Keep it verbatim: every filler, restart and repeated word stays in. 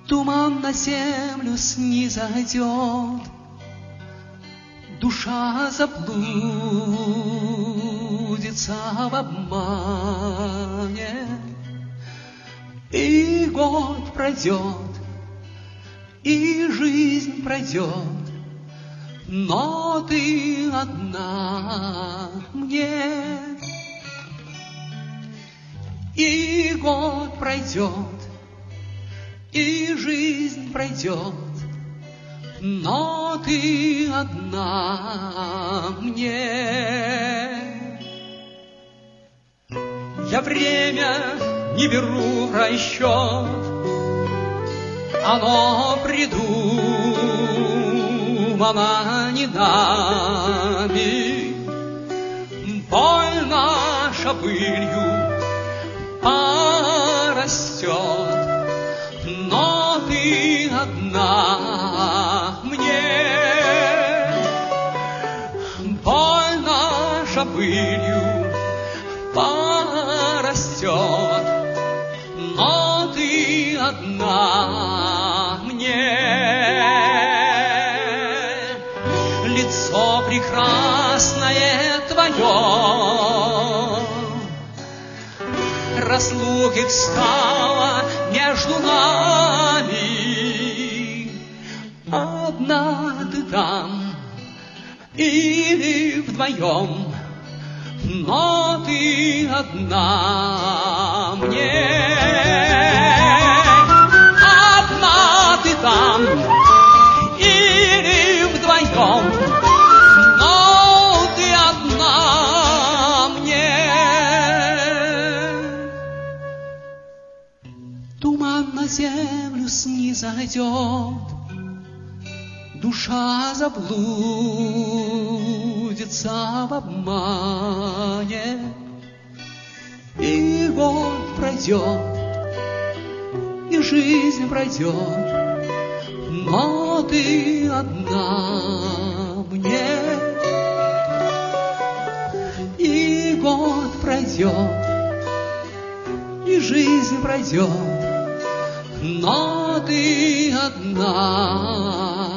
Туман на землю снизойдет, душа заблудится в обмане, и год пройдет, и жизнь пройдет, но ты одна мне. И год пройдет, и жизнь пройдет, но ты одна мне. Я время не беру в расчет, оно придумано не нами. Боль наша пылью порастет, но ты одна мне. Боль наша пылью порастет, но ты одна мне. Лицо прекрасное твое, разлуки встала между нами. Одна ты там или вдвоем, но ты одна мне. Одна ты там или вдвоем, но ты одна мне. Туман на землю снизойдет, душа заблудится в обмане, и год пройдет, и жизнь пройдет, но ты одна мне. И год пройдет, и жизнь пройдет, но ты одна